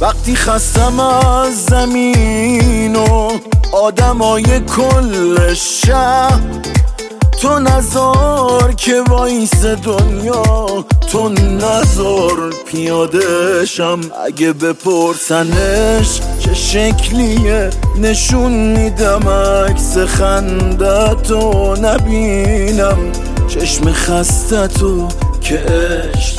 وقتی خستم از زمین و آدمای کل شهر، تو نزار که وایس دنیا، تو نزار پیاده شم. اگه بپرسنش چه شکلیه نشون میدم، عکس خندتو نبینم، چشم خستتو که عشق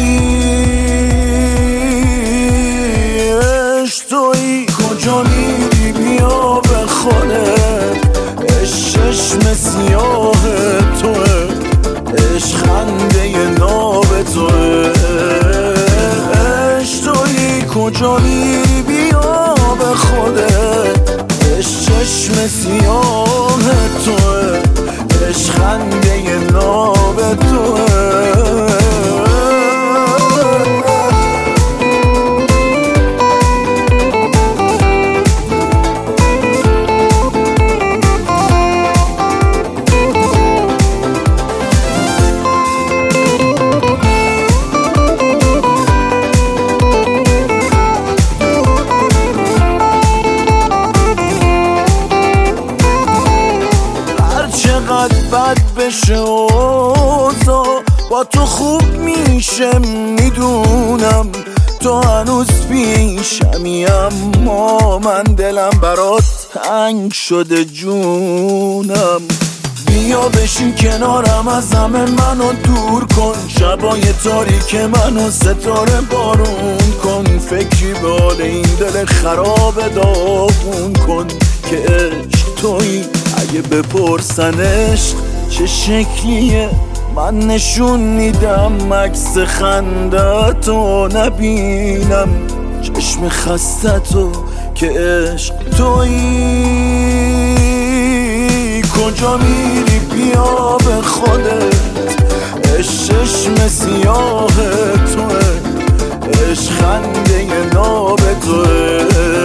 تویی. کجا میری بیا به خودت، چشم سیاه توه، عشق خنده ناب توه. عشق تویی کجا میری بیا به خودت، چشم سیاه توه، عشق خنده ناب توه. بد بشه اوضاع با تو خوب میشه میدونم، تو هنوز پیشمی اما من دلم برات تنگ شده جونم. بیا بشین کنارم از همه منو دور کن، شبای تاریک منو ستاره بارون کن، فکری به حال این دل خراب داغون کن که عشق تویی. اگه بپرسنش چه شکلیه من نشون میدم، عکس خندتو نبینم، چشم خستتو که عشق تویی. کجا میری بیا به خودت، چشم سیاه توه، عشق خنده ناب توه.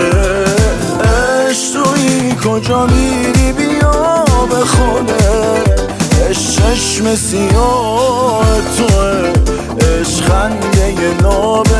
عشق تویی کجا میری بیا به خودت، چشم سیاه توه، عشق خنده ناب